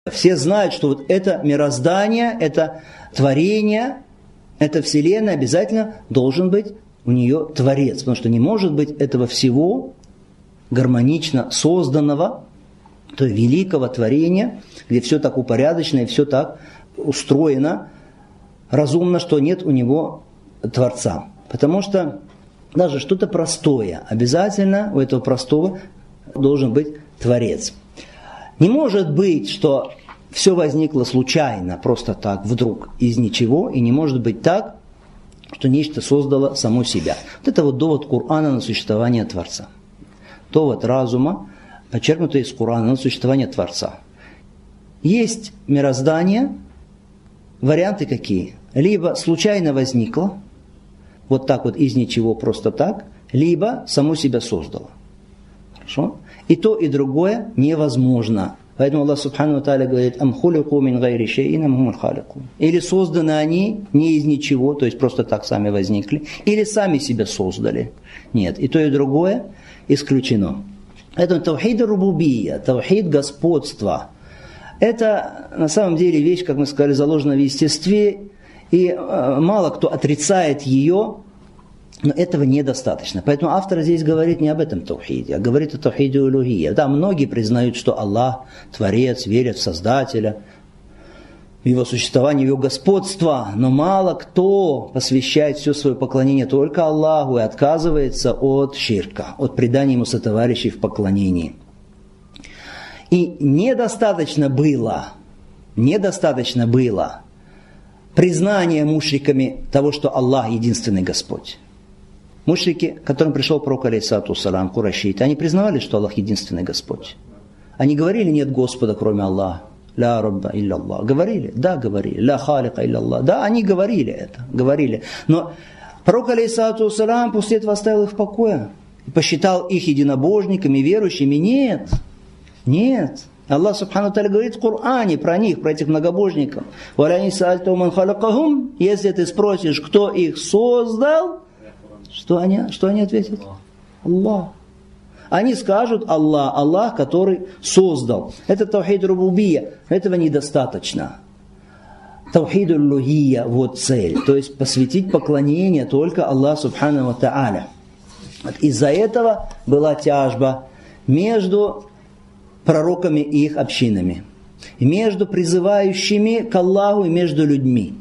Все знают, что вот это мироздание, это творение, это вселенная, обязательно должен быть у нее творец. Потому что не может быть этого всего гармонично созданного, то великого творения, где все так упорядочено и все так устроено разумно, что нет у него Творца. Потому что даже что-то простое, обязательно у этого простого должен быть Творец. Не может быть, что все возникло случайно, просто так, вдруг, из ничего, и не может быть так, что нечто создало само себя. Вот это вот довод Корана на существование Творца. Довод разума, подчеркнутый из Корана на существование Творца. Есть мироздание, варианты какие? Либо случайно возникло, вот так вот из ничего, просто так, либо само себя создало. Хорошо? И то, и другое невозможно. Поэтому Аллах Субхану ва Тааля говорит: «Ам хулику мин гайри шейин ам хумуль халикун». Или созданы они не из ничего, то есть просто так сами возникли, или сами себя создали. Нет, и то, и другое исключено. Поэтому тавхид рубубия, тавхид господства, это на самом деле вещь, как мы сказали, заложена в естестве, и мало кто отрицает ее, но этого недостаточно. Поэтому автор здесь говорит не об этом тавхиде, а говорит о тавхиде улухия. Да, многие признают, что Аллах Творец, верят в Создателя, в Его существование, в Его господство, но мало кто посвящает все свое поклонение только Аллаху и отказывается от ширка, от предания Ему сотоварищей в поклонении. И недостаточно было признания мушриками того, что Аллах единственный Господь. Мушрики, к которым пришел пророк алейхиссалату вассалам, курайшиты, они признавали, что Аллах единственный Господь. Они говорили: нет Господа, кроме Аллаха. Ля рабба илля Аллах. Говорили? Да, говорили. Ля халика илля Аллах. Да, они говорили это. Говорили. Но пророк алейхиссалату вассалам после этого оставил их в покое. И посчитал их единобожниками, верующими. Нет. Нет. Аллах Субхану ва Тааля говорит в Коране про них, про этих многобожников. Если ты спросишь, кто их создал, что они ответят? Аллах. Они скажут: Аллах, Аллах, который создал. Это тавхид рубубия. Этого недостаточно. Тавхид улухия, вот цель. То есть посвятить поклонение только Аллаху Субхану ва Тааля. Из-за этого была тяжба между пророками и их общинами, между призывающими к Аллаху и между людьми.